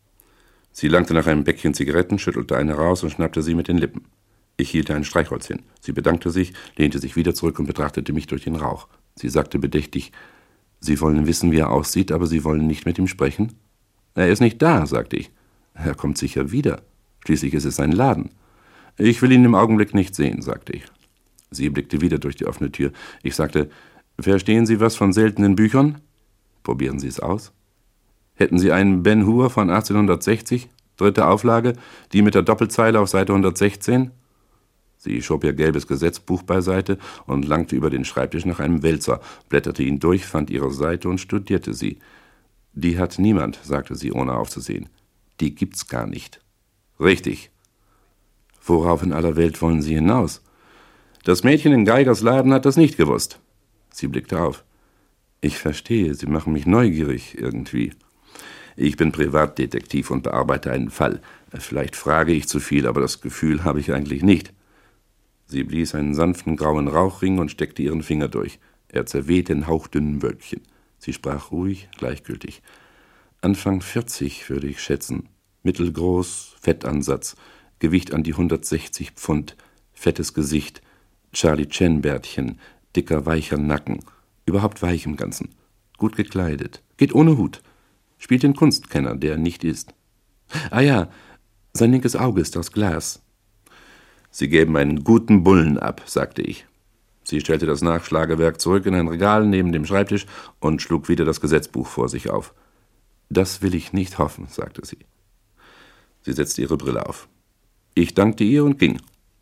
Sie langte nach einem Päckchen Zigaretten, schüttelte eine heraus und schnappte sie mit den Lippen. Ich hielt ein Streichholz hin. Sie bedankte sich, lehnte sich wieder zurück und betrachtete mich durch den Rauch. Sie sagte bedächtig, »Sie wollen wissen, wie er aussieht, aber Sie wollen nicht mit ihm sprechen?« »Er ist nicht da«, sagte ich. »Er kommt sicher wieder. Schließlich ist es sein Laden.« »Ich will ihn im Augenblick nicht sehen«, sagte ich. Sie blickte wieder durch die offene Tür. Ich sagte, »Verstehen Sie was von seltenen Büchern?« »Probieren Sie es aus.« »Hätten Sie einen Ben Hur von 1860, 3. Auflage, die mit der Doppelzeile auf Seite 116?« Sie schob ihr gelbes Gesetzbuch beiseite und langte über den Schreibtisch nach einem Wälzer, blätterte ihn durch, fand ihre Seite und studierte sie. »Die hat niemand«, sagte sie, ohne aufzusehen. »Die gibt's gar nicht.« »Richtig.« »Worauf in aller Welt wollen Sie hinaus?« »Das Mädchen in Geigers Laden hat das nicht gewusst.« Sie blickte auf. »Ich verstehe, Sie machen mich neugierig irgendwie.« »Ich bin Privatdetektiv und bearbeite einen Fall. Vielleicht frage ich zu viel, aber das Gefühl habe ich eigentlich nicht.« Sie blies einen sanften grauen Rauchring und steckte ihren Finger durch. Er zerwehte in hauchdünnen Wölkchen. Sie sprach ruhig, gleichgültig. »Anfang 40, würde ich schätzen. Mittelgroß, Fettansatz, Gewicht an die 160 Pfund, fettes Gesicht, Charlie-Chan-Bärtchen, dicker, weicher Nacken, überhaupt weich im Ganzen. Gut gekleidet, geht ohne Hut. Spielt den Kunstkenner, der nicht ist. Ah ja, sein linkes Auge ist aus Glas.« »Sie geben einen guten Bullen ab«, sagte ich. Sie stellte das Nachschlagewerk zurück in ein Regal neben dem Schreibtisch und schlug wieder das Gesetzbuch vor sich auf. »Das will ich nicht hoffen«, sagte sie. Sie setzte ihre Brille auf. Ich dankte ihr und ging.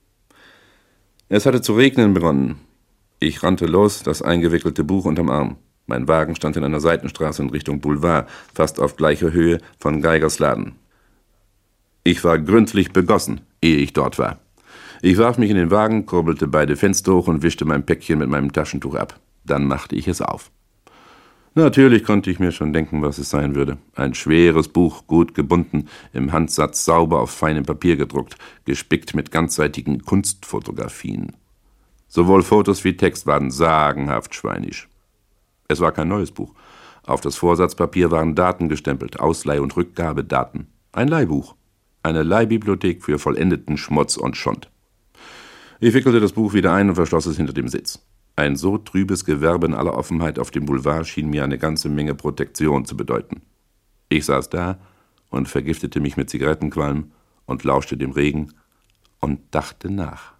Es hatte zu regnen begonnen. Ich rannte los, das eingewickelte Buch unterm Arm. Mein Wagen stand in einer Seitenstraße in Richtung Boulevard, fast auf gleicher Höhe von Geigers Laden. Ich war gründlich begossen, ehe ich dort war. Ich warf mich in den Wagen, kurbelte beide Fenster hoch und wischte mein Päckchen mit meinem Taschentuch ab. Dann machte ich es auf. Natürlich konnte ich mir schon denken, was es sein würde. Ein schweres Buch, gut gebunden, im Handsatz sauber auf feinem Papier gedruckt, gespickt mit ganzseitigen Kunstfotografien. Sowohl Fotos wie Text waren sagenhaft schweinisch. Es war kein neues Buch. Auf das Vorsatzpapier waren Daten gestempelt, Ausleih- und Rückgabedaten. Ein Leihbuch. Eine Leihbibliothek für vollendeten Schmutz und Schund. Ich wickelte das Buch wieder ein und verschloss es hinter dem Sitz. Ein so trübes Gewerbe in aller Offenheit auf dem Boulevard schien mir eine ganze Menge Protektion zu bedeuten. Ich saß da und vergiftete mich mit Zigarettenqualm und lauschte dem Regen und dachte nach.